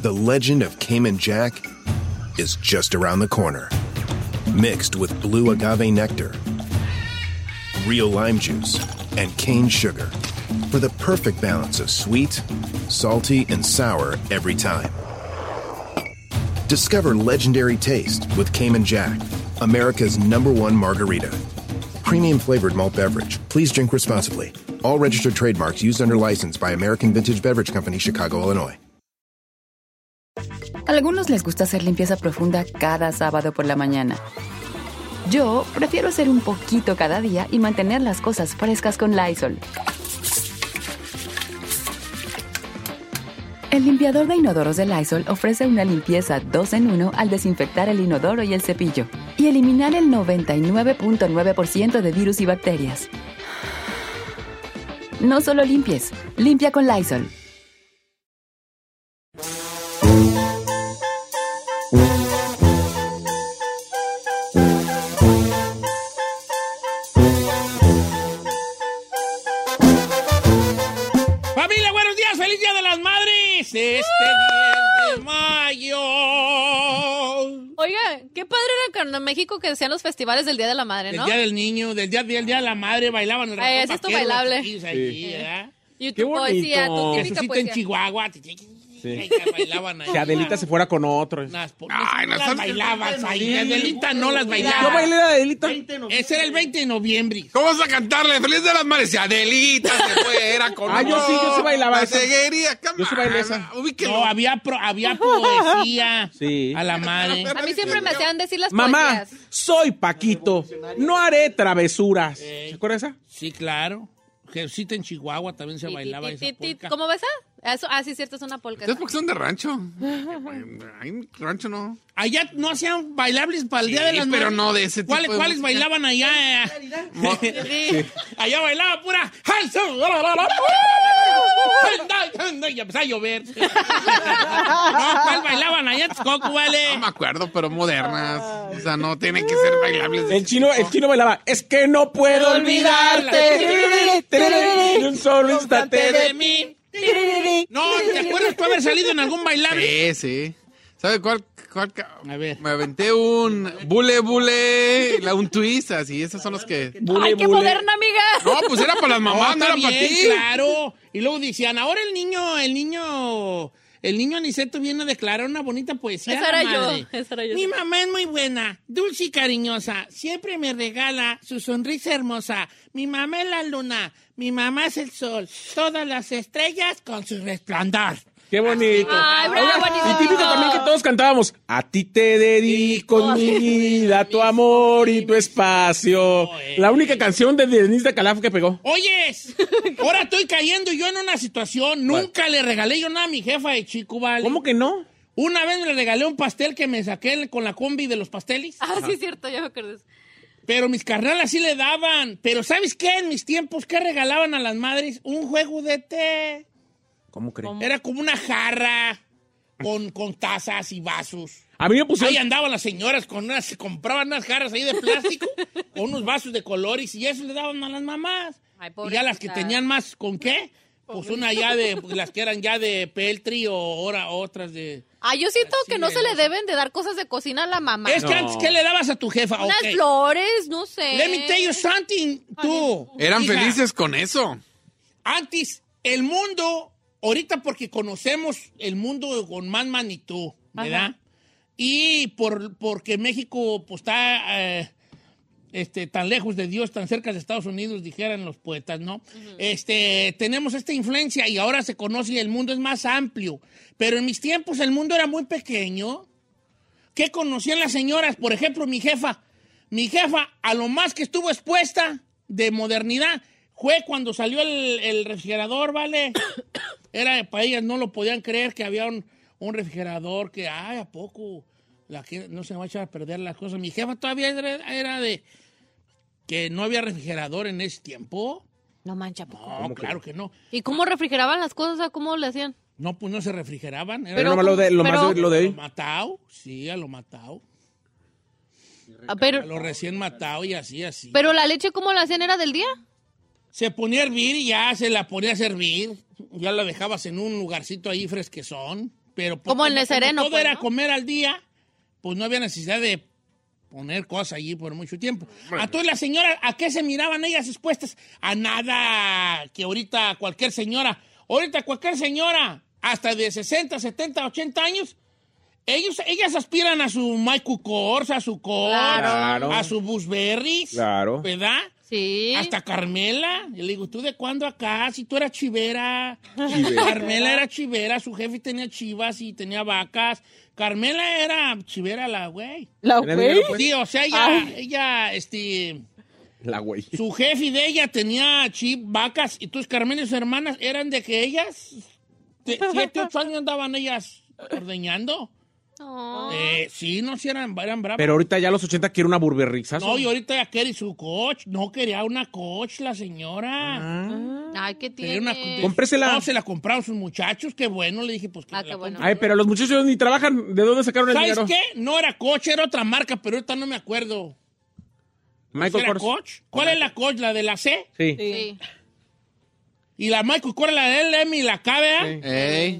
the legend of Cayman Jack is just around the corner. Mixed with blue agave nectar, real lime juice, and cane sugar for the perfect balance of sweet, salty, and sour every time. Discover legendary taste with Cayman Jack, America's #1 margarita. Premium flavored malt beverage. Please drink responsibly. All registered trademarks used under license by American Vintage Beverage Company, Chicago, Illinois. A algunos les gusta hacer limpieza profunda cada sábado por la mañana. Yo prefiero hacer un poquito cada día y mantener las cosas frescas con Lysol. El limpiador de inodoros de Lysol ofrece una limpieza 2 en 1 al desinfectar el inodoro y el cepillo y eliminar el 99.9% de virus y bacterias. No solo limpies, limpia con Lysol. Familia, buenos días, feliz Día de las Madres. Este 10 de mayo. Oiga, qué padre era en México que decían los festivales del Día de la Madre, ¿no? El Día del Niño, del día de la Madre, bailaban el ese es tu bailable. Allí, ¿verdad? Y Qué tu poesía, tu bonito. típica Jesucito en poesía. Chihuahua. Sí. Bailaban ahí. Si Adelita se fuera con otro. No las bailabas ahí. Adelita no las Yo bailaba. bailé a Adelita. Ese era el 20 de noviembre. ¿Cómo vas a cantarle Feliz de las Madres? Si Adelita se fuera con Yo sí bailaba la esa. ceguería. Yo sí bailé esa. Ubíquelo. No, había poesía Sí. a la madre. A mí siempre me hacían decir las Mamá, poesías. soy Paquito. No haré travesuras. ¿Se acuerda esa? Sí, claro. Jesucito en Chihuahua también se bailaba esa polka. ¿Cómo ves? Eso, sí, cierto, es una polka. ¿Ustedes porque son de rancho? Ahí en rancho no. Allá no hacían bailables para el Día de las Madres. pero no de ese tipo de ¿Cuáles música. bailaban allá? Allá bailaba pura... Y empezó a llover. No, ¿cuál bailaban allá en Texcoco, vale? No me acuerdo, pero modernas. O sea, no tienen que ser bailables. El chino bailaba. Es que no puedo olvidarte. Un solo instante de mí. No, ¿te acuerdas tú haber salido en algún bailable? Sí. ¿Sabe cuál? A ver. Me aventé un bule, un twist, así. Esos son los que... ¡Ay, qué moderna, amiga! No, pues era para las mamás, no era está para bien, ti. Claro. Y luego decían, ahora el niño Aniceto viene a declarar una bonita poesía. Esa era yo. Mi mamá es muy buena, dulce y cariñosa. Siempre me regala su sonrisa hermosa. Mi mamá es la luna, mi mamá es el sol. Todas las estrellas con su resplandor. Qué bonito. Ay, bravo, Oiga, bonito. y típico también que todos cantábamos. A ti te dedico mi vida, tu amor y tu espacio. La única canción de Denise de Calaf que pegó. Oyes, ahora estoy cayendo yo en una situación. Nunca le regalé yo nada a mi jefa de chico, ¿vale? ¿Cómo que no? Una vez le regalé un pastel que me saqué con la combi de los pasteles. Sí, es cierto, yo me acuerdo de eso. Pero mis carnalas sí le daban. Pero ¿sabes qué? En mis tiempos, ¿qué regalaban a las madres? Un juego de té. ¿Cómo crees? Era como una jarra con tazas y vasos. A mí me pusieron... Ahí andaban las señoras se compraban unas jarras ahí de plástico con unos vasos de colores y eso le daban a las mamás. Ay, Y ya las que tenían más, ¿con qué? Pues una ya de, pues las que eran ya de peltri o ahora otras de... Yo siento que no se le deben de dar cosas de cocina a la mamá. Es que antes, ¿qué le dabas a tu jefa? Unas Ok. flores, no sé. Let me tell you something, tú. Eran hija. felices con eso. Antes, el mundo, ahorita porque conocemos el mundo con más magnitud, ¿verdad? Ajá. Y porque México pues, está tan lejos de Dios, tan cerca de Estados Unidos, dijeran los poetas, ¿no? Tenemos esta influencia y ahora se conoce y el mundo es más amplio. Pero en mis tiempos el mundo era muy pequeño. ¿Qué conocían las señoras? Por ejemplo, mi jefa. Mi jefa, a lo más que estuvo expuesta de modernidad, fue cuando salió el refrigerador, ¿vale? Era para ellas, no lo podían creer que había un refrigerador que, ¿a poco? No se va a echar a perder las cosas. Mi jefa todavía era de que no había refrigerador en ese tiempo. No mancha, poco. No, claro que no. ¿Y cómo refrigeraban las cosas? O sea, ¿cómo le hacían? No, pues no se refrigeraban. Pero nomás lo de lo ahí. matado, sí, a lo matado. Pero, A lo recién matado y así. pero la leche, ¿cómo la hacían? ¿Era del día? Se ponía a hervir y ya se la ponía a servir. Ya la dejabas en un lugarcito ahí fresquezón. Pero Como en el Sereno, todo pues, era ¿no? comer al día, pues no había necesidad de poner cosas allí por mucho tiempo. Entonces las señoras, ¿a qué se miraban ellas expuestas? A nada que ahorita cualquier señora, hasta de 60, 70, 80 años, ellas aspiran a su Michael Kors, a su Kors, Claro. a su Busberries, Claro. ¿verdad? Sí. Hasta Carmela. Y le digo, ¿tú de cuándo acá? Si tú eras chivera. Carmela era chivera, su jefe tenía chivas y tenía vacas. Carmela era chivera la güey. ¿La ¿Tenía güey? dinero, pues? Sí, o sea, ella, La güey. su jefe de ella tenía vacas y tus Carmela y sus hermanas eran de que ellas, 7, 8 años andaban ellas ordeñando. Oh. Sí, no, sí eran bravas. Pero ahorita ya a los 80 quiere una burberrizazo. No, y ahorita ya quiere su coach. No quería una coach la señora. Ay, ¿qué Quería tiene? Cómpresela. No, se la compraron sus muchachos. Qué bueno, le dije, pues que Ah, me qué la bueno. compre. Ay, pero los muchachos ni trabajan. ¿De dónde sacaron el ¿Sabes dinero? qué? No era coach, era otra marca, pero ahorita no me acuerdo. Michael ¿Era Kors. coach? ¿Cuál es la coach? ¿La de la C? Sí. Sí. Y la Michael Kors, la de LM y la K, ¿verdad? Sí. Ey.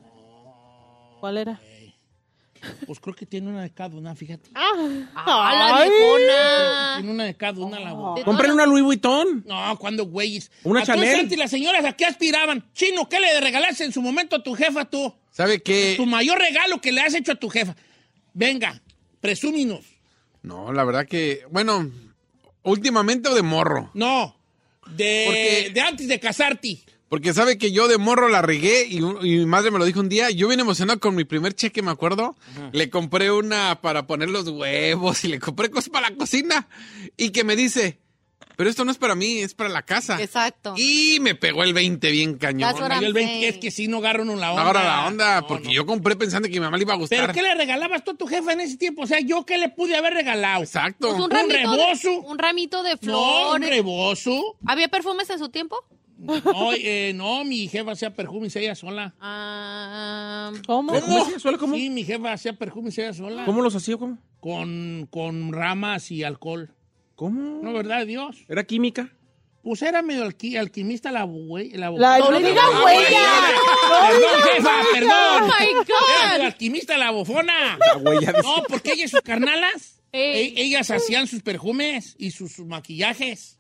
¿Cuál era? Pues creo que tiene una de cada una, fíjate. ¡Ah, la viejona! Tiene una de cada una la boca. Compren una Louis Vuitton. No, ¿cuándo, güeyes? Una Entonces, Chanel. antes las señoras, ¿a qué aspiraban? Chino, ¿qué le regalaste en su momento a tu jefa tú? ¿Sabe qué? Tu mayor regalo que le has hecho a tu jefa. Venga, presúminos. No, la verdad que, bueno, últimamente o de morro. No, Porque- de antes de casarte. Porque sabe que yo de morro la regué y mi madre me lo dijo un día. Yo bien emocionado con mi primer cheque, me acuerdo. Le compré una para poner los huevos y le compré cosas para la cocina. Y que me dice, pero esto no es para mí, es para la casa. Exacto. Y me pegó el 20 bien cañón. That's what I'm Y el 20, saying. es que sí no agarran la onda. Ahora la onda, No, porque no. yo compré pensando que a mi mamá le iba a gustar. ¿Pero qué le regalabas tú a tu jefa en ese tiempo? O sea, ¿yo qué le pude haber regalado? Exacto. Pues un rebozo. un ramito de No, flores. un rebozo. ¿Había perfumes en su tiempo? No, mi jefa hacía perfumes ella sola. ¿Cómo? ¿Cómo? ¿Cómo? Sí, mi jefa hacía perfumes ella sola. ¿Cómo los hacía? ¿Cómo? Con ramas y alcohol. ¿Cómo? No, ¿verdad, Dios? ¿Era química? Pues era medio alquimista la güey. La diga huella. Perdón, jefa, perdón. Oh, my Era God. medio alquimista la bofona. La huella de... No, porque ellas, sus carnalas, Ey. ellas hacían sus perfumes y sus maquillajes.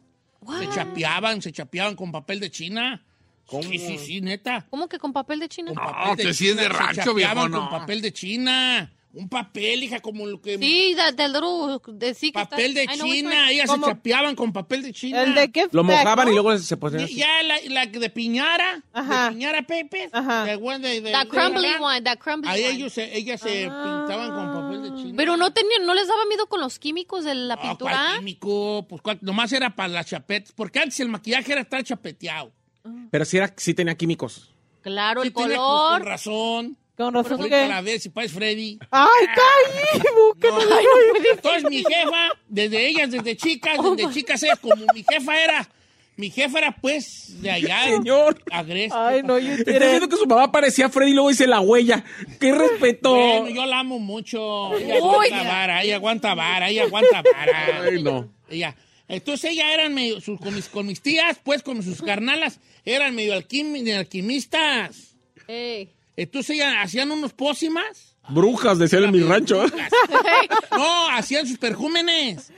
Se chapeaban con papel de China. Sí, neta. ¿Cómo que con papel de China? Con papel que sí es de se rancho, chapeaban viejo, no. con papel de China. Un papel, hija, como lo que... Sí, del little... Sí, que Papel está- de I know which China. one. Ellas ¿Cómo? se chapeaban con papel de China. ¿El de qué? Lo mojaban ¿no? y luego se ponían así. Ya la de piñara. Ajá. De piñara Pepe. Ajá. That crumbly one, that crumbly Ahí one. ellas se pintaban con papel de China. Pero no les daba miedo con los químicos de la No, pintura. ¿cuál químico? Pues nomás era para las chapetas. Porque antes el maquillaje era estar chapeteado. Pero sí tenía químicos. Claro, Sí el tenía, pues, color. con razón. Con razón Ahorita que... la ves, si pares Freddy. ¡Ay, cállate! No. Entonces mi jefa, desde chicas, ellas, como mi jefa era pues de allá. Señor. Agreste. Ay, no, yo Está quiero... diciendo que su mamá parecía Freddy y luego dice la huella. ¡Qué respeto! Bueno, yo la amo mucho. Ella aguanta vara. Ay, no. Entonces ellas eran medio, con mis tías, pues con sus carnalas, eran medio alquimistas. Ey. Entonces ellas hacían unos pócimas. Brujas, decían en mi rancho. No, hacían sus perjúmenes.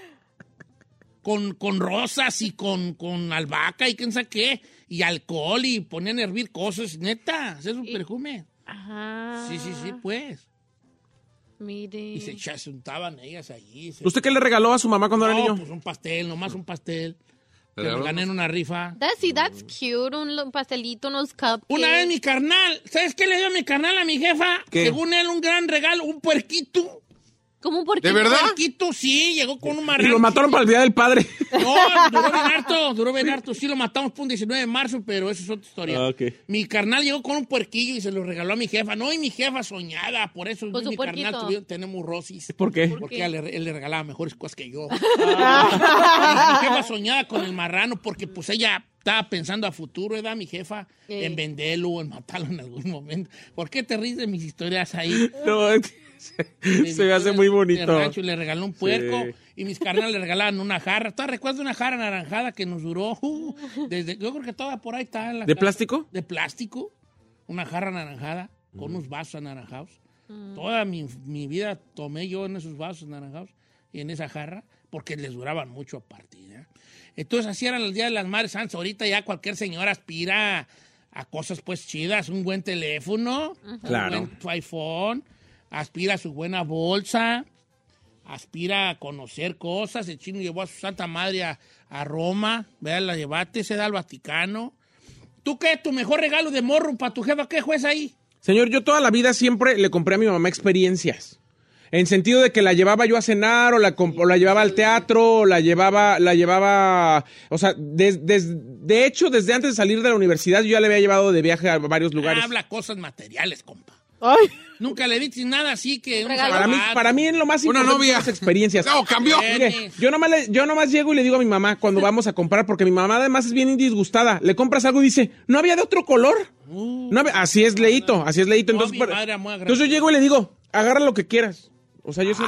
Con rosas y con albahaca y quién sabe qué. Y alcohol y ponían a hervir cosas. Neta, hacían su perfume. Ajá. Sí, pues. Mire. Y se untaban ellas allí. ¿Usted qué le regaló a su mamá cuando era No, niño? pues un pastel, nomás un pastel. Que Pero- me gané en una rifa. That's cute, un pastelito, unos cupcakes. Una vez mi carnal, ¿sabes qué le dio mi carnal a mi jefa? ¿Qué? Según él, un gran regalo, un puerquito. ¿Cómo por qué? ¿De verdad? Un puerquito, sí, llegó con un Y marrano. lo mataron para el Día del Padre. No, duró bien harto. Sí, lo matamos por un 19 de marzo, pero eso es otra historia. Ah, ok. Mi carnal llegó con un puerquillo y se lo regaló a mi jefa. No, y mi jefa soñada, por eso Con su mi carnal puerquito. tenemos rosis. ¿Por qué? Porque él le regalaba mejores cosas que yo. Mi jefa soñada con el marrano porque pues ella estaba pensando a futuro, ¿verdad? Mi jefa, en venderlo o en matarlo en algún momento. ¿Por qué te ríes de mis historias ahí? No, se me hace muy De bonito. rancho, le regaló un puerco Sí. y mis carnales le regalaban una jarra. ¿Tú recuerdas una jarra anaranjada que nos duró? Yo creo que toda por ahí está. En la ¿De casa. plástico? De plástico. Una jarra anaranjada. con unos vasos anaranjados. Toda mi vida tomé yo en esos vasos anaranjados y en esa jarra, porque les duraban mucho a partir. Entonces, así eran los días de las Madres Santas. Ahorita ya cualquier señora aspira a cosas pues chidas, un buen teléfono, Claro. un buen iPhone, aspira a su buena bolsa, aspira a conocer cosas. El chino llevó a su santa madre a Roma, vea, la llevaste, se da al Vaticano. ¿Tú qué? ¿Tu mejor regalo de morro para tu jefa? ¿Qué juez ahí? Señor, yo toda la vida siempre le compré a mi mamá experiencias. En sentido de que la llevaba yo a cenar, o la llevaba al teatro, o la llevaba, o sea, de hecho, desde antes de salir de la universidad, yo ya le había llevado de viaje a varios lugares. Habla cosas materiales, compa. Ay, Nunca le diste nada así que... un regalo. Para mí en lo más Una importante novia. son las experiencias. No, cambió. Mire, yo nomás llego y le digo a mi mamá cuando vamos a comprar, porque mi mamá además es bien disgustada. Le compras algo y dice, ¿no había de otro color? Así es leíto. Entonces, mi madre era muy agradable. entonces yo llego y le digo, agarra lo que quieras. O sea, yo soy...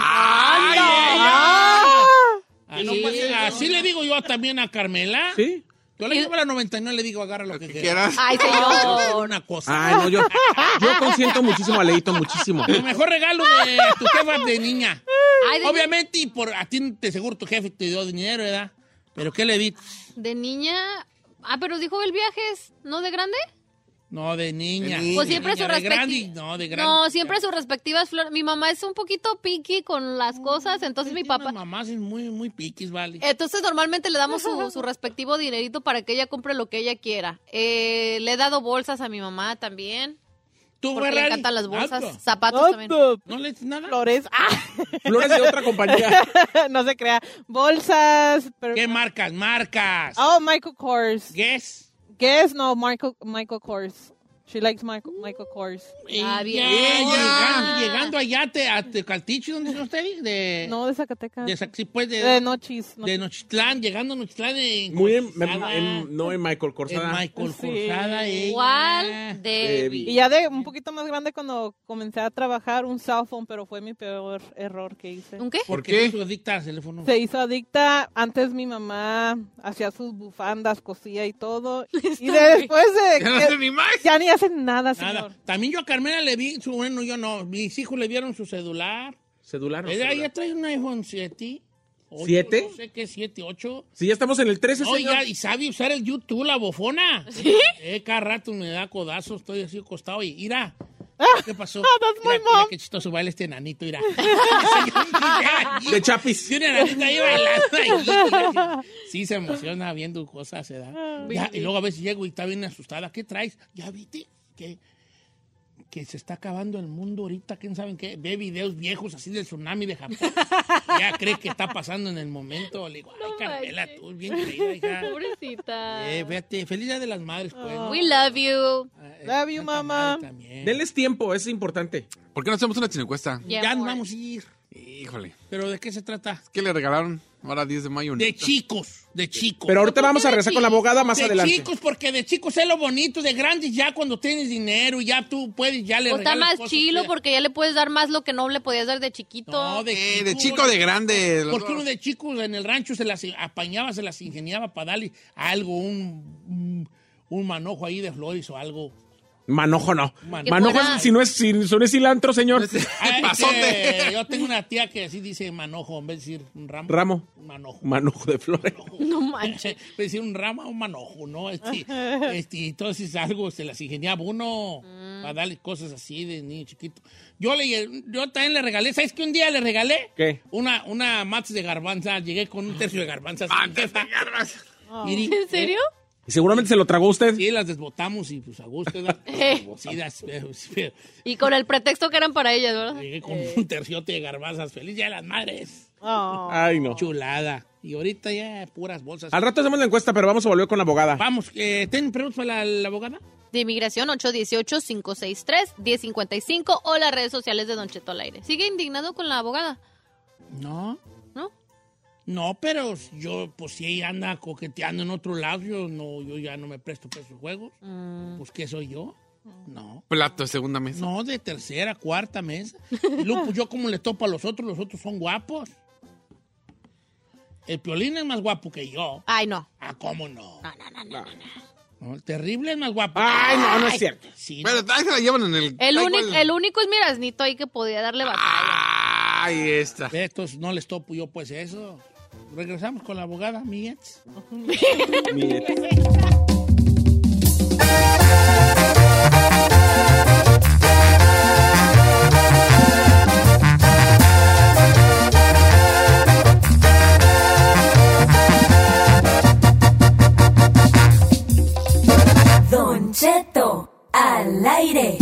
Así le digo yo también a Carmela. ¿Sí? Yo le llevo a la 99 y le digo, agarra lo que quieras. Ay, señor. Una cosa. Ay, no, yo consiento muchísimo a Leito, muchísimo. El mejor regalo de tu jefa de niña. Ay, Obviamente, y por a ti te seguro tu jefe te dio dinero, ¿verdad? ¿Pero qué le di? de niña. Ah, pero dijo el viaje es, ¿no de grande? No, de niña. Pues siempre De su grande, respectiva. no, de grande. No, siempre sus respectivas flores. Mi mamá es un poquito picky con las cosas, entonces mi papá. Mamá es muy, muy piquis, vale. Entonces normalmente le damos su respectivo dinerito para que ella compre lo que ella quiera. Le he dado bolsas a mi mamá también. ¿Tú, Porque le Ferrari? encantan las bolsas. Alto. Zapatos también. ¿No le dices nada? flores. Ah, Flores de otra compañía. no se crea. Bolsas. Pero... ¿Qué marcas? Marcas. Oh, Michael Kors. Guess. Guess, no, Michael Kors. She likes Michael Kors. Ah, bien. Llegando allá a Tecaltiche, ¿dónde son ustedes? No, de Zacatecas. Sí, pues, De Nochis. de Nochitlán, llegando a Nochitlán Muy Corzada. no en Michael Corzada. En Michael Sí. Corzada, ella. Igual, Debbie. Y ya de un poquito más grande cuando comencé a trabajar un cell phone, pero fue mi peor error que hice. ¿Un qué? ¿Por qué? qué? Su adicta al teléfono. Se hizo adicta. Antes mi mamá hacía sus bufandas, cosía y todo. Y después de... Ya no sé ni más. Ya ni hacen nada, señor. Nada. También yo a Carmela le vi, bueno, yo no, mis hijos le vieron su celular. Celular. ¿no? Ella trae un iPhone 7. ¿7? No sé qué, 7, 8. Si ya estamos en el 13, señor. Oiga, y sabe usar el YouTube, la bofona. Cada rato me da codazos, estoy así acostado y mira. ¿Qué pasó? That's my Mira mom. qué chistoso baila este enanito, mira. De Chapis. Y una enanita ahí bailando ahí. Sí, se emociona viendo cosas, ¿verdad? Ya, y luego a veces llego y está bien asustada. ¿Qué traes? ¿Ya viste? Que se está acabando el mundo ahorita, quién sabe qué, ve videos viejos así del tsunami de Japón. Ya cree que está pasando en el momento. Le digo, ay, Carmela, manches. tú, bien creída, hija. Pobrecita. Fíjate, feliz día de las madres, pues. We love you. Love you, Santa mamá. Madre también. Denles tiempo, es importante. ¿Por qué no hacemos una chinecuesta? Yeah, Ya nos amor. vamos a ir. Híjole. ¿Pero de qué se trata? ¿Qué le regalaron ahora 10 de mayo? De chicos, de chicos. Pero ahorita vamos a regresar con la abogada más de adelante. chicos, porque de chicos es lo bonito, de grandes ya cuando tienes dinero y ya tú puedes, ya le O está regalas más cosas chilo que- porque ya le puedes dar más lo que no le podías dar de chiquito. No, De chico, de grande. los Porque dos. uno de chicos en el rancho se las apañaba, se las ingeniaba para darle algo, un manojo ahí de flores o algo. Manojo no. Que Manojo fuera- si no es cilantro, señor. Ay, pasote. que yo tengo una tía que así dice manojo, en vez de decir un ramo. Ramo. Un manojo. Manojo de flores. No manches. En vez de decir un ramo, un manojo, ¿no? Entonces algo se las ingeniaba uno para darle cosas así de niño chiquito. Yo también le regalé, ¿sabes qué un día le regalé? ¿Qué? Una mates de garbanza, llegué con un tercio de garbanzas. Antes de garras. ¿En serio? Y seguramente se lo tragó usted. Sí, las desbotamos y pues a gusto. ¿verdad? Sí, pero Y con el pretexto que eran para ellas, ¿verdad? llegué con un terciote de garbanzas. ¡Feliz Día de las Madres! Oh. Ay, no. Chulada. Y ahorita ya puras bolsas. Al rato hacemos la encuesta, pero vamos a volver con la abogada. Vamos, ¿tienen preguntas para la abogada? De inmigración 818-563-1055 o las redes sociales de Don Cheto al aire. ¿Sigue indignado con la abogada? No. ¿No? No, pero yo, pues si ella anda coqueteando en otro lado, yo ya no me presto para esos juegos. Pues, ¿qué soy yo? No. Plato de segunda mesa. No, de tercera, cuarta mesa. Y luego, pues, yo como le topo a los otros son guapos. El Piolín es más guapo que yo. Ay, no. Ah, ¿cómo no? No. No, el terrible es más guapo. Ay, no, no es cierto. Sí, Pero ahí se la llevan en el... El único es Miraznito ahí que podía darle batalla. Ahí está. estos no les topo yo pues eso. Regresamos con la abogada, amiguetes. Don Cheto al aire.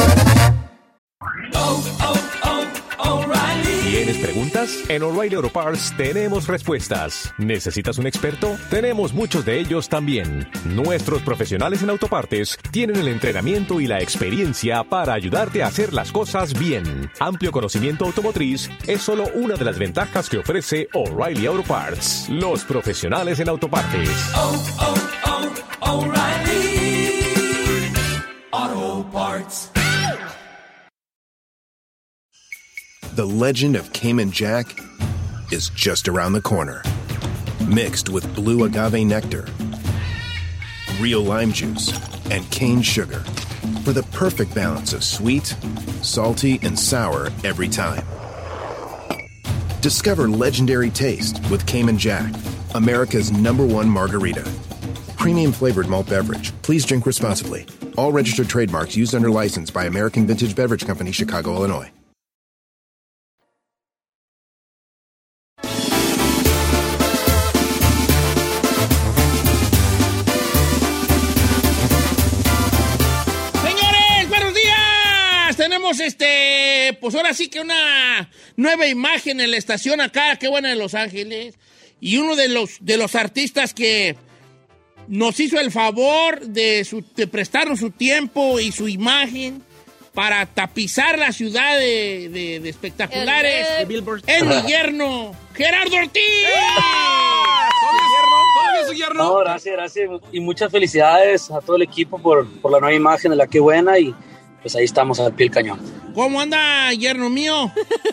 ¿Tienes preguntas? En O'Reilly Auto Parts tenemos respuestas. ¿Necesitas un experto? Tenemos muchos de ellos también. Nuestros profesionales en autopartes tienen el entrenamiento y la experiencia para ayudarte a hacer las cosas bien. Amplio conocimiento automotriz es solo una de las ventajas que ofrece O'Reilly Auto Parts. Los profesionales en autopartes. O'Reilly Auto Parts. The legend of Cayman Jack is just around the corner. Mixed with blue agave nectar, real lime juice, and cane sugar for the perfect balance of sweet, salty, and sour every time. Discover legendary taste with Cayman Jack, America's #1 margarita. Premium flavored malt beverage. Please drink responsibly. All registered trademarks used under license by American Vintage Beverage Company, Chicago, Illinois. Pues ahora sí que una nueva imagen en la estación acá, qué buena de Los Ángeles, y uno de los artistas que nos hizo el favor de prestarnos su tiempo y su imagen para tapizar la ciudad de espectaculares. Es mi yerno, Gerardo Ortiz. ¿Todavía su yerno? No, gracias. Y muchas felicidades a todo el equipo por la nueva imagen de la que buena y pues ahí estamos al pie del cañón. ¿Cómo anda, yerno mío?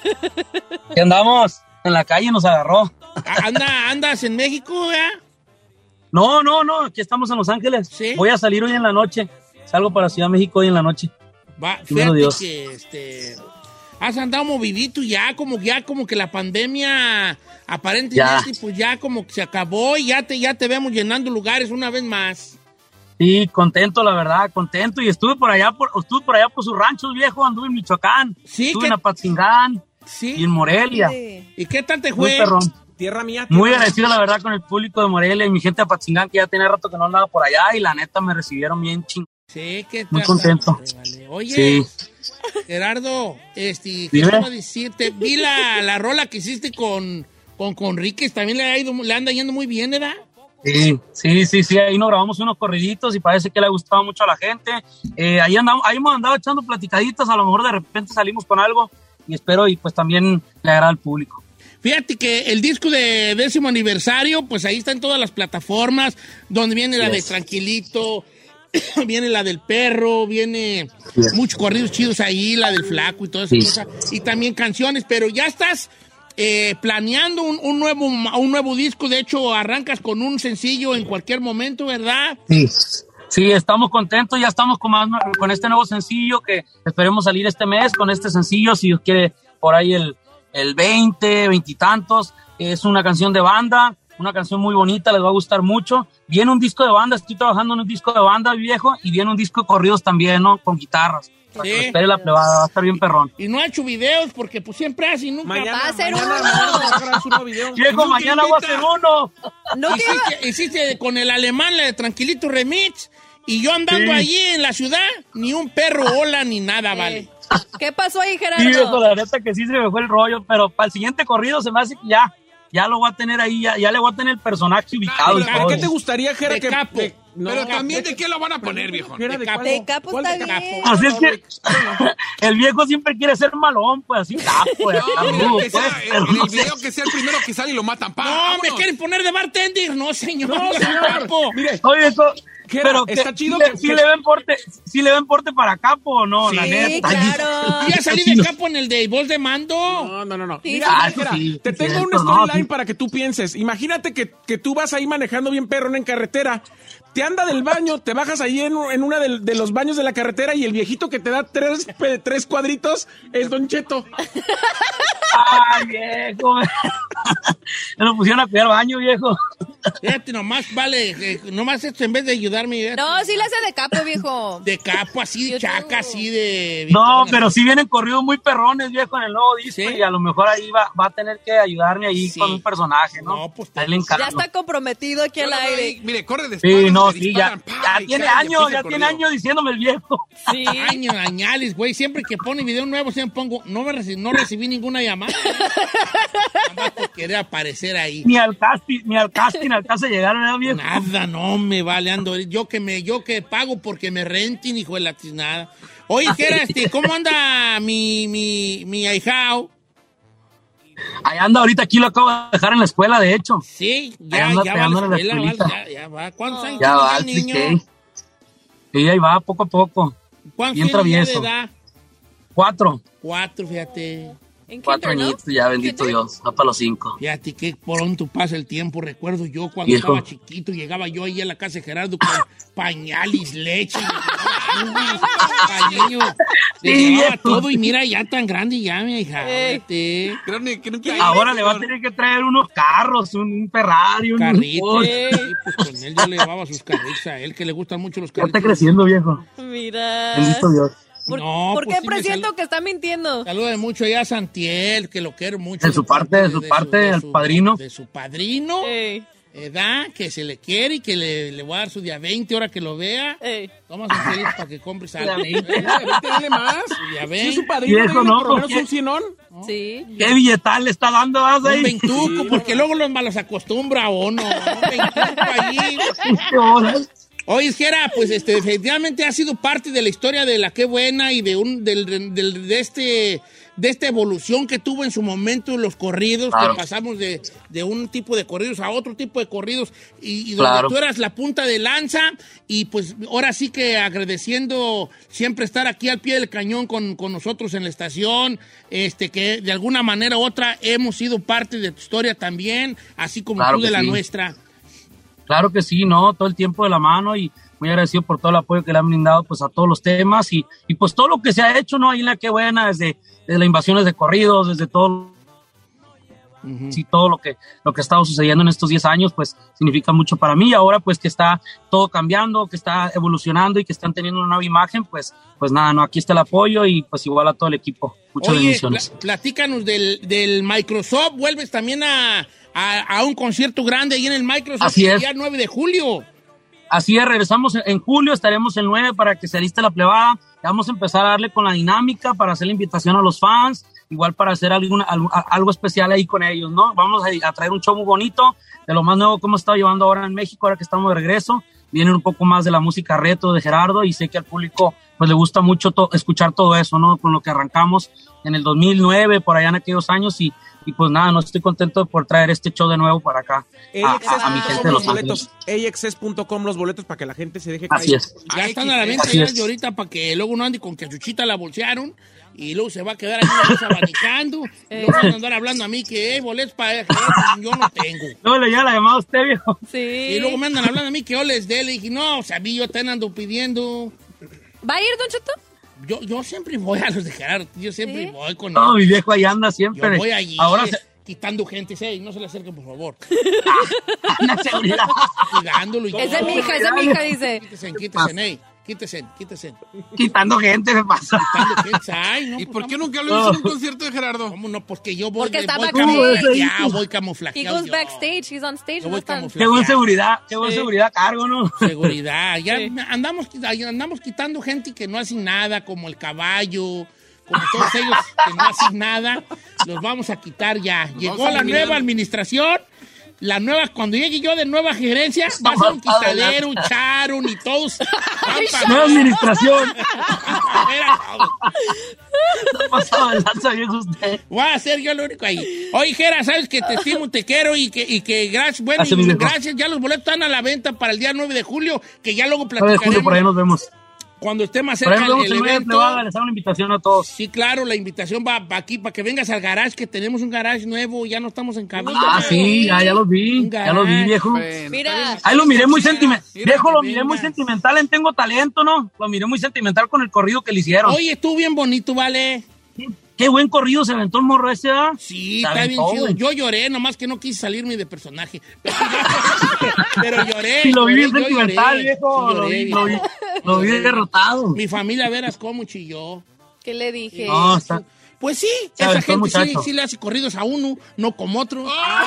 ¿Qué andamos? En la calle nos agarró. ¿Andas en México, eh? No, aquí estamos en Los Ángeles. ¿Sí? Voy a salir hoy en la noche. Salgo para Ciudad de México hoy en la noche. Fíjate Dios. Que has andado movidito ya como que la pandemia aparentemente pues ya como que se acabó y ya te vemos llenando lugares una vez más. Sí, contento, la verdad, contento. Y estuve por allá por sus ranchos, viejo. Anduve en Michoacán, estuve en Apatzingán y en Morelia. ¿Y qué tal te fue? Muy perrón. Tierra mía. Muy agradecido, la verdad, con el público de Morelia y mi gente de Apatzingán, que ya tenía rato que no andaba por allá. Y la neta, me recibieron bien chingón. Sí, muy contento. Vale. Oye, Gerardo, ¿qué te iba a decirte? Vi la rola que hiciste con Conríquez. También le anda yendo muy bien, ¿verdad? Sí, ahí nos grabamos unos corriditos y parece que le ha gustado mucho a la gente. Ahí hemos andado echando platicaditas, a lo mejor de repente salimos con algo y espero y pues también le agrada al público. Fíjate que el disco de 10º aniversario, pues ahí está en todas las plataformas, donde viene la de Tranquilito, viene la del perro, viene muchos corridos chidos ahí, la del flaco y todas esas cosas, y también canciones, pero ya estás planeando un nuevo disco. De hecho, arrancas con un sencillo en cualquier momento, ¿verdad? Sí, estamos contentos, ya estamos con este nuevo sencillo que esperemos salir este mes con este sencillo, si Dios quiere, por ahí el 20 y tantos. Es una canción de banda, una canción muy bonita, les va a gustar mucho. Viene un disco de banda, estoy trabajando en un disco de banda, viejo, y viene un disco de corridos también, ¿no? Con guitarras. Sí. Espere la plebada, va a estar bien perrón. Y no ha hecho videos porque pues siempre hace y nunca mañana, va a hacer uno. Viejo, mañana voy a hacer uno. Hiciste con el alemán la de Tranquilito Remix y yo andando allí en la ciudad, ni un perro hola ni nada, vale. ¿Qué pasó ahí, Gerardo? Sí, viejo, la neta que sí se me fue el rollo, pero para el siguiente corrido se me hace que ya lo voy a tener ahí, ya le voy a tener el personaje ubicado. ¿Qué te gustaría, Gerardo? Pero también ¿de qué lo van a poner, viejo? De capo está bien. Así es que el viejo siempre quiere ser malón, pues así capo. El video que sea el primero que sale y lo matan. No, me quieren poner de bartender. No, señor. Capo. Oye, Jera, Pero está chido ¿sí le ven porte para capo o no? Sí, La neta. claro. ¿Ya salí de capo en el de voz de mando? No. Sí, Mira, sí, Jera, sí, te sí, tengo un cierto, storyline no, para que tú pienses. Imagínate que tú vas ahí manejando bien perrón en carretera, te anda del baño, te bajas ahí en una de los baños de la carretera y el viejito que te da tres cuadritos es Don Cheto. Ay, viejo. Me lo pusieron a cuidar baño, viejo. Fíjate, nomás nomás esto en vez de ayudarme. Fíjate. No, sí le hace de capo, viejo. De capo, así, de Yo chaca, tengo. así de... No, pero sí vienen corridos muy perrones, viejo, en el nuevo disco. ¿Sí? Y a lo mejor ahí va a tener que ayudarme ahí Sí. con un personaje, ¿no? No, pues, A él le encanta. Ya está comprometido aquí al aire. Mire, corre de espaldas. Sí, no, le sí, ya disparan, ¡pah! ya y tiene cae, años, empieza ya el tiene corrido. años diciéndome el viejo. Sí. Añales, güey. Siempre que pone video nuevo, siempre pongo, no recibí ninguna llamada. Nada más por querer aparecer ahí. Ni al casting alcanza a llegar, ¿verdad, viejo? Nada, no me vale, ando. Yo que pago porque me renten, hijo de la tiznada. Oye, Jera, ¿cómo anda mi ahijao? Ahí anda ahorita, aquí lo acabo de dejar en la escuela, de hecho. Sí, Ahí ya anda va a la pegándole la escuela, escuelita. ya va. ¿Cuántos años Ya va, tiene el niño? sí. Sí, ahí va, poco a poco. ¿Cuántos Bien tiene ya de travieso. edad? 4 fíjate. En 4 kinder, ¿no? añitos, ya, bendito Dios. Va para los 5. Fíjate que pronto pasa el tiempo. Recuerdo yo cuando Viejo. estaba chiquito, llegaba yo ahí a la casa de Gerardo con pañales, leche. Pañillo. Le Sí, llevaba viejo. todo y mira, ya tan grande ya, mi hija. fíjate. Creo que nunca... Ahora le va a tener que traer unos carros, un Ferrari, un Carritos. Porsche. Sí, pues con él yo le llevaba sus carritos a él, que le gustan mucho los Ya carritos. está creciendo, viejo. Mira. Bendito Dios. No, ¿Por pues qué sí me presiento que está mintiendo? Saluda mucho allá a Santiel, que lo quiero mucho. De su parte, el padrino. De su padrino, Ey, que se le quiere y que le voy a dar su día 20 ahora que lo vea. ey. Toma Santiel para que compres algo. Dale más. Su día Si 20. es su padrino, Viejo, dale no, por lo menos ¿por qué? un cienón. Sí. ¿Qué billetal le está dando? ¿Vas Un ahí? veintuco, porque luego los malos acostumbra o no. Un veintuco allí. ¿Qué horas? Oye, Jera, pues definitivamente ha sido parte de la historia de La Qué Buena y de esta evolución que tuvo en su momento los corridos, Claro. que pasamos de un tipo de corridos a otro tipo de corridos y donde Claro. tú eras la punta de lanza y pues ahora sí que agradeciendo siempre estar aquí al pie del cañón con nosotros en la estación, que de alguna manera u otra hemos sido parte de tu historia también, así como Claro tú de que la sí. nuestra. Claro que sí, ¿no? Todo el tiempo de la mano y muy agradecido por todo el apoyo que le han brindado pues a todos los temas y pues todo lo que se ha hecho, ¿no? Ahí en La Qué Buena, desde las invasiones de corridos, desde todo, sí, todo lo que ha estado sucediendo en estos 10 años, pues significa mucho para mí. Y ahora pues que está todo cambiando, que está evolucionando y que están teniendo una nueva imagen, pues nada, ¿no? Aquí está el apoyo y pues igual a todo el equipo. Muchas Oye, bendiciones. platícanos del Microsoft. Vuelves también a un concierto grande ahí en el Microsoft. Así es. El día 9 de julio. Así es, regresamos en julio, estaremos el 9 para que se aliste la plebada. Vamos a empezar a darle con la dinámica para hacer la invitación a los fans, igual para hacer algo especial ahí con ellos, ¿no? Vamos a traer un show muy bonito, de lo más nuevo que hemos estado llevando ahora en México, ahora que estamos de regreso. Vienen un poco más de la música retro de Gerardo y sé que al público pues le gusta mucho escuchar todo eso, ¿no? Con lo que arrancamos en el 2009, por allá en aquellos años y pues nada, no estoy contento de poder traer este show de nuevo para acá a mi gente de Los Ángeles. AXS.com los boletos para que la gente se deje Así caer. es. Ya están a la venta Así ya es. de ahorita para que luego no ande con que a Chuchita la bolsearon y luego se va a quedar ahí abanicando. Y luego van a andar hablando a mí que boletos para yo no tengo. No, le llega la llamada a usted, viejo. Sí. Y luego me andan hablando a mí que yo les dé. Le dije, no, o sea, a mí yo te ando pidiendo. ¿Va a ir, Don Cheto? Yo siempre voy a los de Gerardo. Yo siempre ¿Sí? voy con No, él. mi viejo ahí anda siempre. Yo voy allí Ahora quitando gente. Sí, no se le acerquen, por favor. la seguridad. Cuidándolo. Y Es de mi hija, dice. Quítese. Quitando gente, se pasa. Quitando gente. Ay, no, ¿Y pues, por qué nunca lo hizo en un concierto de Gerardo? ¿Cómo no? Porque yo voy, Porque está voy backstage. voy He camuflajeado. goes yo. backstage, he's on stage. Yo No voy están. camuflajeado. Qué buena seguridad a cargo, ¿no? Seguridad. Ya Sí. andamos quitando gente que no hacen nada, como el caballo, como todos ellos que no hacen nada. Los vamos a quitar ya. Llegó vamos a la eliminar. nueva administración. La nueva, cuando llegue yo de nueva gerencia, va a ser un quitadero, un charon y todos. Nueva administración. Era todo. No ha pasado de lanza, viejo usted. Voy a ser yo lo único ahí. Oye, Jera, sabes que te estimo, te quiero y que gracias, bueno, Gracias, mi viejo. gracias. Ya los boletos están a la venta para el día 9 de julio, que ya luego 9 de platicaremos. julio, por ahí nos vemos. Cuando esté más Por ahí cerca nos vemos el el 9 de evento. Plebada, les hago una invitación a todos. Sí, claro, la invitación va aquí para que vengas al garage, que tenemos un garage nuevo, ya no estamos en cabina. Ah, sí, ya los vi, ya los vi, viejo. Mira. Ahí lo miré muy sentimental. Mira Viejo, que lo miré muy vengas. sentimental en Tengo Talento, ¿no? Lo miré muy sentimental con el corrido que le hicieron. Oye, estuvo bien bonito, ¿vale? Qué buen corrido se aventó el morro ese, ¿verdad? Sí, Se está bien aventó, chido. güey. Yo lloré, nomás que no quise salirme de personaje. Pero lloré. Sí, lo vi bien lloré, yo sentimental, lloré. viejo. Sí, Lo lloré, vi, lo vi derrotado. Mi familia, veras cómo chilló. ¿Qué le dije? No, está. Pues sí, Se esa aventó el gente sí, muchacho. sí le hace corridos a uno, no como otro.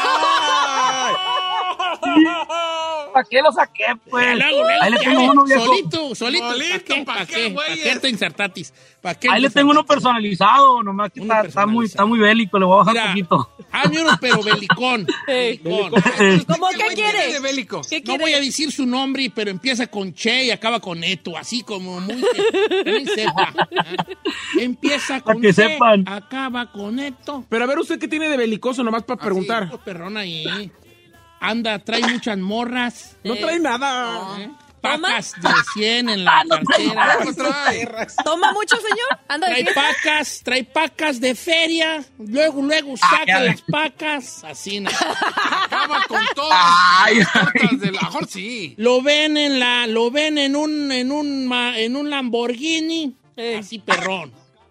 ¿Para qué lo saqué, pues? Luego, Ahí le ya tengo ve, uno, viejo. solito. Solito, ¿Para ¿pa' qué, qué? güeyes? ¿Para qué te insertatis? ¿Para qué Ahí le tengo uno personalizado, nomás que Uno está muy personalizado. bélico, le voy a bajar Mira, un poquito. hazme uno, pero belicón. Belicón. ¿Cómo ¿Qué que güey tiene quiere? de bélico? ¿Qué No voy quiere? a decir su nombre, pero empieza con Che y acaba con Eto, así como muy... que nadie sepa. Empieza Para con que Che, sepan. acaba con Eto. Pero a ver, ¿usted qué tiene de belicoso nomás para preguntar? Sí, perrón ahí. Anda, trae muchas morras. No trae nada. Pacas de 100 en la cartera. ¿Cómo trae? ¿Toma mucho, señor? Anda de fiesta. Trae pacas de feria. Luego saca ya las pacas. Así, ¿no? Acaba con todas Ay, las tortas de la... Mejor sí. Lo ven en un Lamborghini. Así, perrón.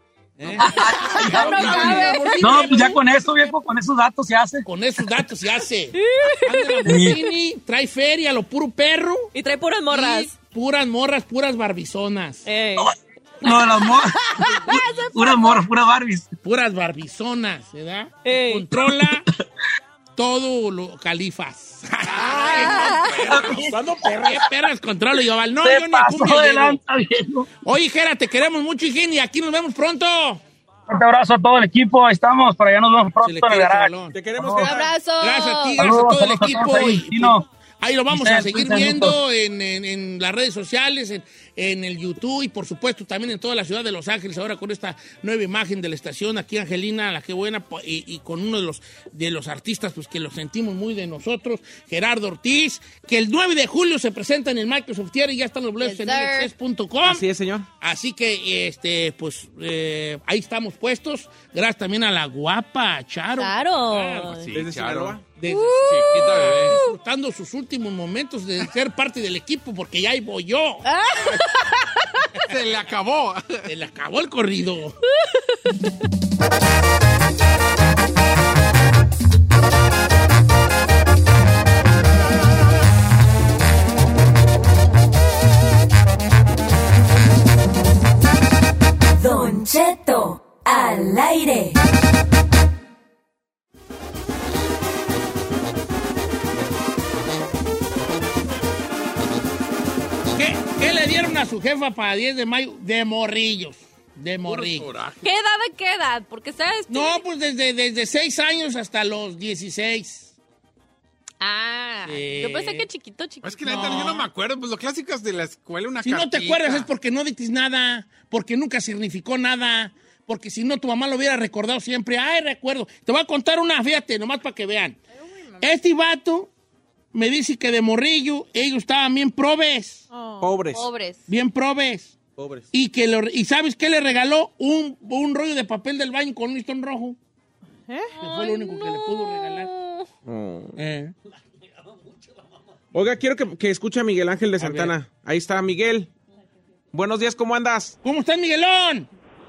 No, pues ya con eso, viejo, con esos datos se hace. Con esos datos se hace. Anda en Lamborghini, trae feria, lo puro perro. Y trae puras morras. Y puras morras, puras barbizonas. No, las morras. Puras morras, puras Barbies. Puras barbizonas, ¿verdad? Ey. Controla todo lo califas. ¿Qué perras controlo yo? No, Se yo ni a pasó cumbia de llego. lanza, viejo. Oye, Jera, te queremos mucho, higiene, y aquí nos vemos pronto. Un abrazo a todo el equipo, ahí estamos, para allá nos vemos Se le pronto en el queda garage. ese balón. Te queremos, Un Jera. abrazo. Gracias a ti, gracias a Saludos, todo el saludos a equipo. todos ahí, Y, Tino. ahí lo vamos a Vicente, seguir Vicente, viendo en las redes sociales, en el YouTube y por supuesto también en toda la ciudad de Los Ángeles, ahora con esta nueva imagen de la estación aquí, Angelina, la que buena, y con uno de los artistas pues que lo sentimos muy de nosotros, Gerardo Ortiz, que el 9 de julio se presenta en el Microsoft Theater y ya están los boletos Yes, en sir. access.com. Así es, señor. Así que, ahí estamos puestos. Gracias también a la guapa Charo. Claro. Sí, Desde Charo. Sinaloa. Desde Chiquita bebé. disfrutando sus últimos momentos de ser parte del equipo, porque ya ahí voy yo. Se le acabó. Se le acabó el corrido. Don Cheto, al aire. ¿Qué le dieron a su jefa para 10 de mayo? De morrillos. De morrillos. ¿Qué edad de qué edad? Porque sabes. No, pues desde 6 años hasta los 16. Ah, Sí. yo pensé que chiquito. Es que la neta, yo no me acuerdo. Pues los clásicos de la escuela, una Si no te cartita. acuerdas es porque no dices nada, porque nunca significó nada, porque si no tu mamá lo hubiera recordado siempre. Ay, recuerdo. Te voy a contar una, fíjate, nomás para que vean. Este vato me dice que de morrillo ellos estaban bien probes, Pobres. Pobres. bien probes. Pobres. Y ¿sabes qué le regaló? Un rollo de papel del baño con un listón rojo. Que fue lo único que le pudo regalar. Oiga, quiero que escuche a Miguel Ángel de Santana. Ahí está, Miguel. Buenos días, ¿cómo andas? ¿Cómo estás, Miguelón?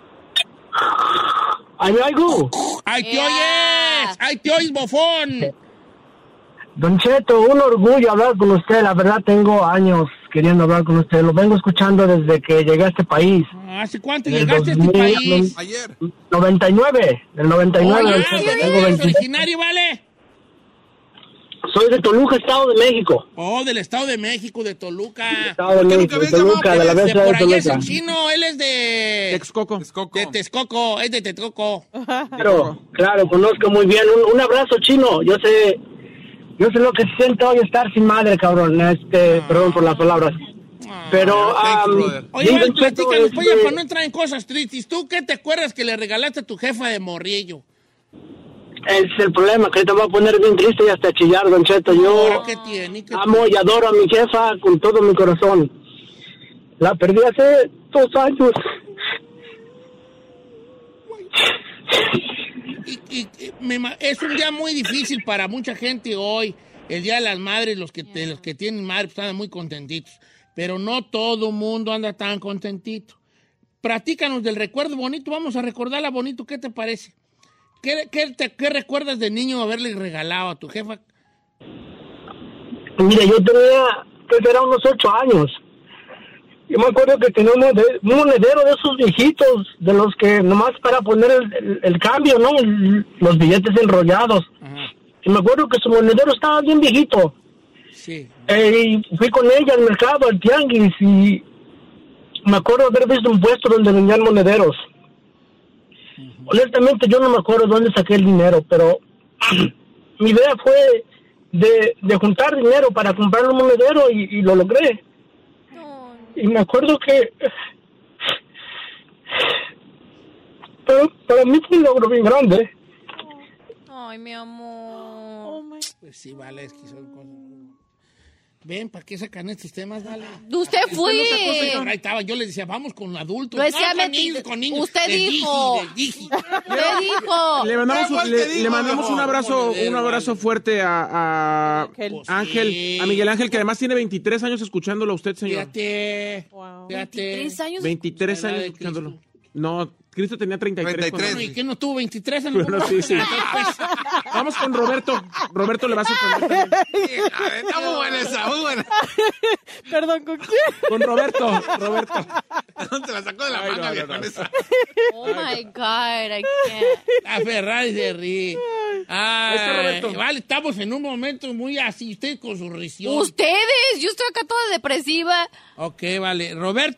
¡Ay, me oigo! ¡Ay, te oyes! ¡Ay, te oyes, bofón! Don Cheto, un orgullo hablar con usted. La verdad, tengo años queriendo hablar con usted. Lo vengo escuchando desde que llegué a este país. ¿Hace cuánto Del llegaste a este 2000, país? Ayer. 99, del 99. Oye, don Cheto, tengo ¿eres 20. originario, vale? Soy de Toluca, Estado de México. Oh, del Estado de México, de Toluca. Estado de México, de Toluca, de la De Bestia por de allá es el Toluca. chino, él es de... Texcoco. De Texcoco, es de Texcoco. Claro, conozco muy bien. Un abrazo, chino. Yo sé Yo sé lo que siento hoy estar sin madre, cabrón. Perdón por las palabras. Pero, Oye, Don Val, Cheto, platícanos, pues, ya para no entrar en cosas tristes. ¿Tú qué te acuerdas que le regalaste a tu jefa de morrillo? es el problema, que te voy a poner bien triste y hasta chillar, Don Cheto. Yo ¿Qué tiene? amo y adoro a mi jefa con todo mi corazón. La perdí hace 2 años. Es un día muy difícil para mucha gente hoy. El Día de las Madres, los que tienen madre, pues, están muy contentitos. Pero no todo mundo anda tan contentito. Platícanos del recuerdo bonito. Vamos a recordarla bonito. ¿Qué te parece? ¿Qué recuerdas de niño haberle regalado a tu jefa? Mira, yo tenía, que era unos 8 años. Yo me acuerdo que tenía un monedero de esos viejitos, de los que nomás para poner el cambio, ¿no? Los billetes enrollados. Ajá. Y me acuerdo que su monedero estaba bien viejito. Sí. Y fui con ella al mercado, al tianguis, y me acuerdo haber visto un puesto donde vendían monederos. Honestamente, yo no me acuerdo dónde saqué el dinero, pero mi idea fue de juntar dinero para comprar un monedero y lo logré. Y me acuerdo que para mí fue un logro bien grande. Ay, mi amor. Pues sí, vale, es que son cosas... Ven, ¿para qué sacan estos temas, vale? Usted fue. Ahí estaba, yo les decía, vamos con adultos. No decía con niños. Usted dijo. Usted dijo. Le mandamos un abrazo fuerte a Ángel, a Miguel Ángel, que además tiene 23 años escuchándolo a usted, señor. Fíjate. Wow. Fíjate. 23 años. 23 años escuchándolo. No, Cristo tenía 33. Bueno, ¿y qué no tuvo 23 en Bueno, sí. Vamos con Roberto. Roberto le va a sorprender también. Está muy buena esa, muy buena. Perdón, ¿con quién? Con Roberto. Te la sacó de la manga, viejo, esa. Oh my God, I can't. La Ferrari se ríe. Ahí está Roberto. Vale, estamos en un momento muy así, usted con su risión. Ustedes, yo estoy acá toda depresiva. Ok, vale. Roberto.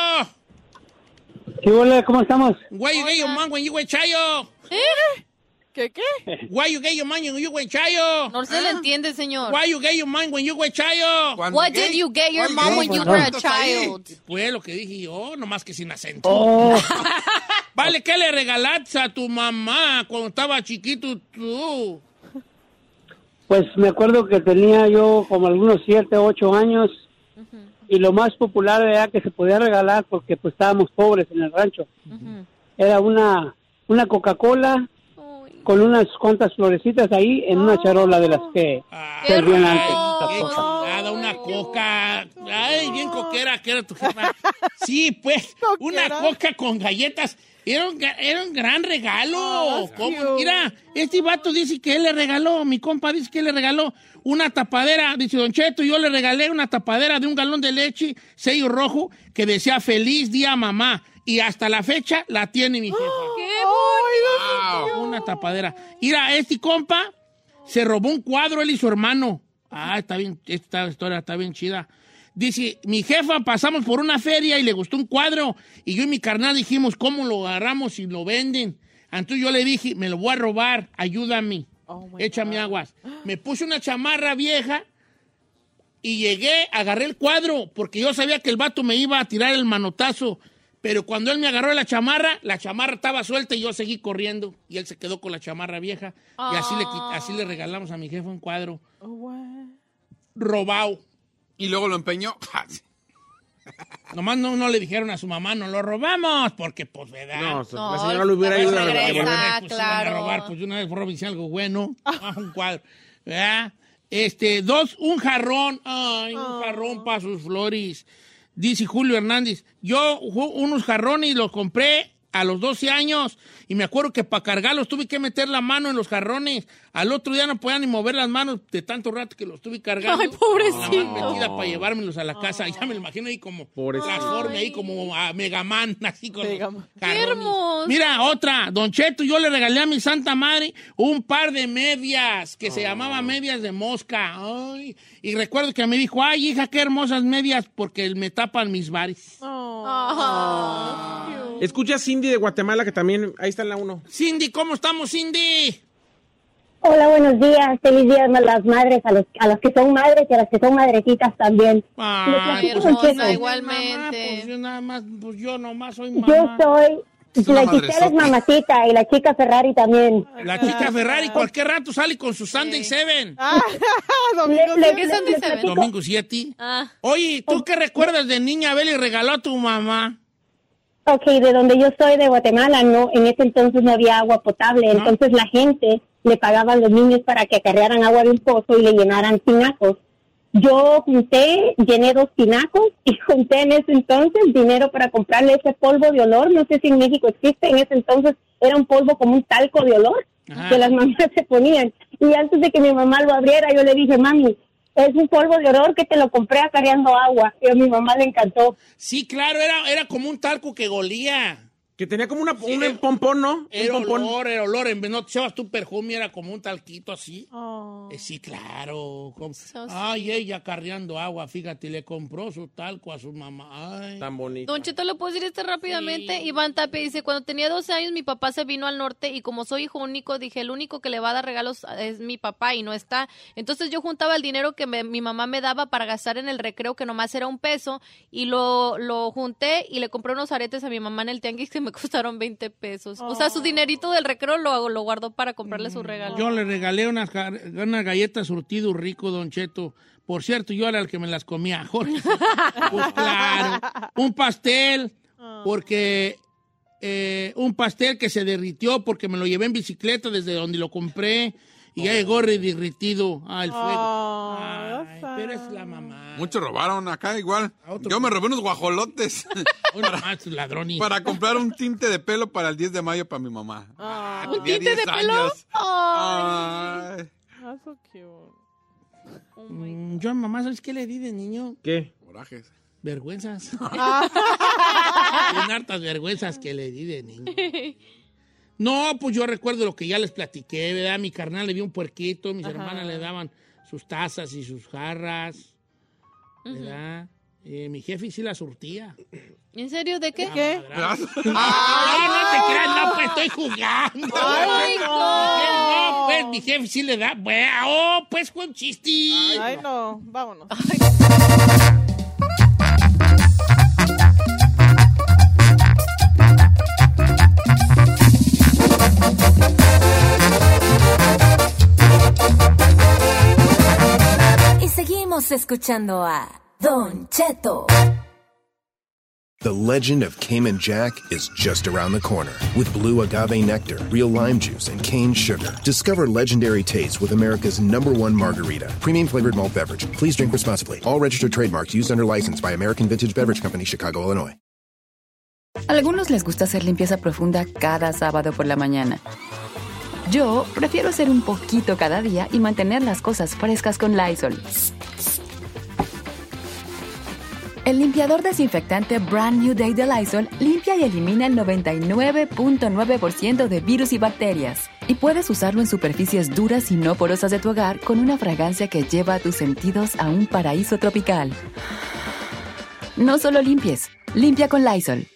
¿Qué hola? ¿Cómo estamos? Why you get your man when you went chayo? ¿Qué? Why you get your man when you went chayo? No se le entiende, señor. Why you get your man when you went chayo? What did you get your mom when you were a child? Fue lo que dije yo, nomás que sin acento. Oh, Vale, ¿qué le regalaste a tu mamá cuando estaba chiquito tú? pues me acuerdo que tenía yo como algunos 7, 8 años. Y lo más popular era que se podía regalar porque pues estábamos pobres en el rancho. Era una Coca-Cola con unas cuantas florecitas ahí en una charola de las que servían antes. ¡Qué chulada! Una coca. Ay, bien coquera que era tu jefa. Sí, pues, una coca con galletas. Era un gran regalo. Mira, este vato dice que él le regaló, mi compa dice que él le regaló una tapadera. Dice, Don Cheto, yo le regalé una tapadera de un galón de leche, sello rojo, que decía Feliz Día Mamá. Y hasta la fecha la tiene mi jefa. ¡Qué bonito! Una tapadera. Mira, este compa se robó un cuadro, él y su hermano. Está bien, esta historia está bien chida. Dice, mi jefa pasamos por una feria y le gustó un cuadro. Y yo y mi carnal dijimos, ¿cómo lo agarramos y lo venden? Entonces yo le dije, me lo voy a robar, ayúdame. Échame aguas. Me puse una chamarra vieja y llegué, agarré el cuadro, porque yo sabía que el vato me iba a tirar el manotazo. Pero cuando él me agarró la chamarra estaba suelta y yo seguí corriendo. Y él se quedó con la chamarra vieja. Y así le regalamos a mi jefa un cuadro. Robado. Y luego lo empeñó. Nomás no le dijeron a su mamá, no lo robamos, porque pues, ¿verdad? No, la señora lo hubiera ido a regresa, pues, claro. a robar, pues una vez roben algo bueno, un cuadro, ¿verdad? Un jarrón, un jarrón para sus flores. Dice Julio Hernández, yo unos jarrones los compré a los 12 años y me acuerdo que para cargarlos tuve que meter la mano en los jarrones. Al otro día no podía ni mover las manos de tanto rato que los tuve cargando. ¡Ay, pobrecito! La mano metida para llevármelos a la casa. Ya me lo imagino ahí como transforme, ahí como a Megaman, así con ¡Qué hermoso! Mira, otra. Don Cheto, yo le regalé a mi santa madre un par de medias que se llamaba medias de mosca. Ay, y recuerdo que me dijo, ay, hija, qué hermosas medias porque me tapan mis bares. Escucha a Cindy de Guatemala, que también, ahí está en la 1. Cindy, ¿cómo estamos, Cindy? Hola, buenos días. Feliz día a las madres, a las que son madres y a las que son madrecitas también. Ay, hermosa, igualmente. Mamá, pues yo nomás soy mamá. Yo soy... La Gisela es mamacita y la chica Ferrari también. La chica Ferrari cualquier rato sale con su Sunday 7. ¿Qué Sunday 7? Domingo 7. Oye, ¿tú qué recuerdas de niña Abel y regaló a tu mamá? Ok, de donde yo soy, de Guatemala, no, en ese entonces no había agua potable, entonces la gente le pagaba a los niños para que acarrearan agua de un pozo y le llenaran tinacos. Yo llené 2 tinacos y junté en ese entonces dinero para comprarle ese polvo de olor. No sé si en México existe, en ese entonces era un polvo como un talco de olor que las mamás se ponían. Y antes de que mi mamá lo abriera, yo le dije, mami, es un polvo de olor que te lo compré acarreando agua. Y a mi mamá le encantó. Sí, claro, era como un talco que golía. Que tenía como un pompón, ¿no? Era olor. No te echabas tu perfume, era como un talquito así. Sí, claro. Ay, ella carreando agua, fíjate, le compró su talco a su mamá. Ay. Tan bonito. Don Cheto, ¿lo puedo decir rápidamente? Sí. Iván Tapia dice, cuando tenía 12 años mi papá se vino al norte y como soy hijo único, dije, el único que le va a dar regalos es mi papá y no está. Entonces yo juntaba el dinero que mi mamá me daba para gastar en el recreo, que nomás era $1, y lo junté y le compré unos aretes a mi mamá en el tianguis que me costaron $20. O sea, su dinerito del recreo lo guardó para comprarle su regalo. Yo le regalé unas galletas surtido rico, Don Cheto. Por cierto, yo era el que me las comía, Jorge. Pues claro. Un pastel, porque... un pastel que se derritió porque me lo llevé en bicicleta desde donde lo compré. Y ya llegó derritido al fuego. Ay, pero es la mamá. Muchos robaron acá igual. Yo me robé unos guajolotes. Ladrones. Para comprar un tinte de pelo para el 10 de mayo para mi mamá. ¿Un tinte de pelo? Ay. That's so cute. Yo a mamá, ¿sabes qué le di de niño? ¿Qué? Corajes. Vergüenzas. Bien hartas vergüenzas que le di de niño. No, pues yo recuerdo lo que ya les platiqué, ¿verdad? Mi carnal le dio un puerquito, mis hermanas le daban sus tazas y sus jarras, ¿verdad? Mi jefe sí la surtía. ¿En serio? ¿De qué? ¿Qué? No te creas, no, pues estoy jugando. ¡Ay, no! Pues mi jefe sí le da. Bueno, pues fue un chiste. Ay, no, vámonos. Y seguimos escuchando a Don Cheto. The legend of Cayman Jack is just around the corner. With blue agave nectar, real lime juice, and cane sugar. Discover legendary taste with America's #1 margarita. Premium flavored malt beverage. Please drink responsibly. All registered trademarks used under license by American Vintage Beverage Company, Chicago, Illinois. A algunos les gusta hacer limpieza profunda cada sábado por la mañana. Yo prefiero hacer un poquito cada día y mantener las cosas frescas con Lysol. El limpiador desinfectante Brand New Day de Lysol limpia y elimina el 99.9% de virus y bacterias. Y puedes usarlo en superficies duras y no porosas de tu hogar con una fragancia que lleva a tus sentidos a un paraíso tropical. No solo limpies, limpia con Lysol.